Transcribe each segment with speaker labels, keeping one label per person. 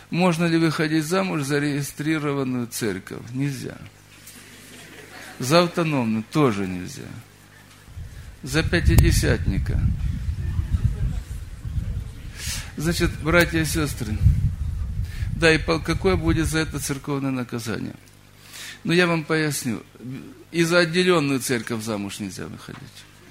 Speaker 1: Можно ли выходить замуж за зарегистрированную церковь? Нельзя. За автономную тоже нельзя. За пятидесятника. Значит, братья и сестры, да, и какое будет за это церковное наказание? Но я вам поясню. И за отделенную церковь замуж нельзя выходить.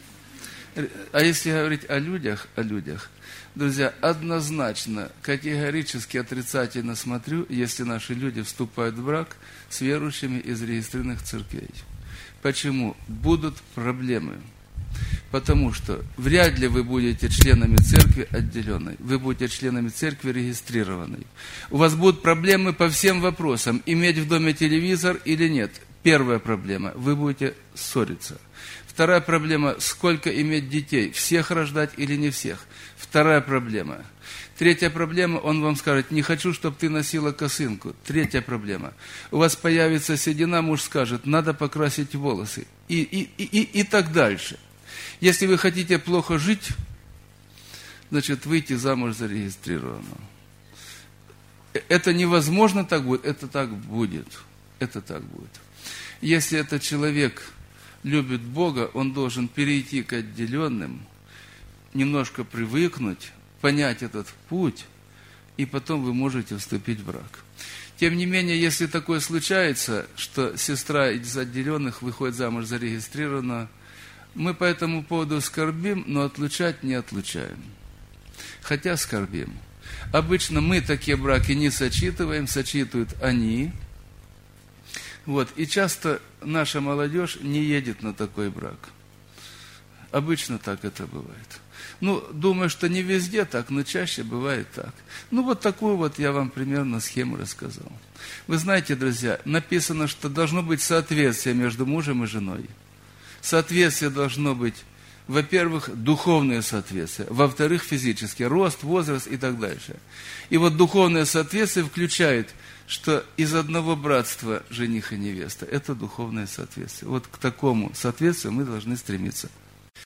Speaker 1: А если говорить о людях, друзья, однозначно, категорически отрицательно смотрю, если наши люди вступают в брак с верующими из зарегистрированных церквей. Почему? Будут проблемы. Потому что вряд ли вы будете членами церкви отделенной. Вы будете членами церкви регистрированной. У вас будут проблемы по всем вопросам. Иметь в доме телевизор или нет. Первая проблема. Вы будете ссориться. Вторая проблема. Сколько иметь детей. Всех рождать или не всех. Вторая проблема. Третья проблема. Он вам скажет: не хочу, чтобы ты носила косынку. Третья проблема. У вас появится седина, муж скажет: надо покрасить волосы. И так дальше. Если вы хотите плохо жить, значит, выйти замуж зарегистрированного. Это невозможно так будет, это так будет. Это так будет. Если этот человек любит Бога, он должен перейти к отделенным, немножко привыкнуть, понять этот путь, и потом вы можете вступить в брак. Тем не менее, если такое случается, что сестра из отделенных выходит замуж зарегистрированного, мы по этому поводу скорбим, но отлучать не отлучаем. Хотя скорбим. Обычно мы такие браки не сочетываем, сочетывают они. Вот. И часто наша молодежь не едет на такой брак. Обычно так это бывает. Думаю, что не везде так, но чаще бывает так. Вот такую вот я вам примерно схему рассказал. Вы знаете, друзья, написано, что должно быть соответствие между мужем и женой. Соответствие должно быть, во-первых, духовное соответствие, во-вторых, физическое, рост, возраст и так дальше. И вот духовное соответствие включает, что из одного братства жених и невеста. Это духовное соответствие. Вот к такому соответствию мы должны стремиться.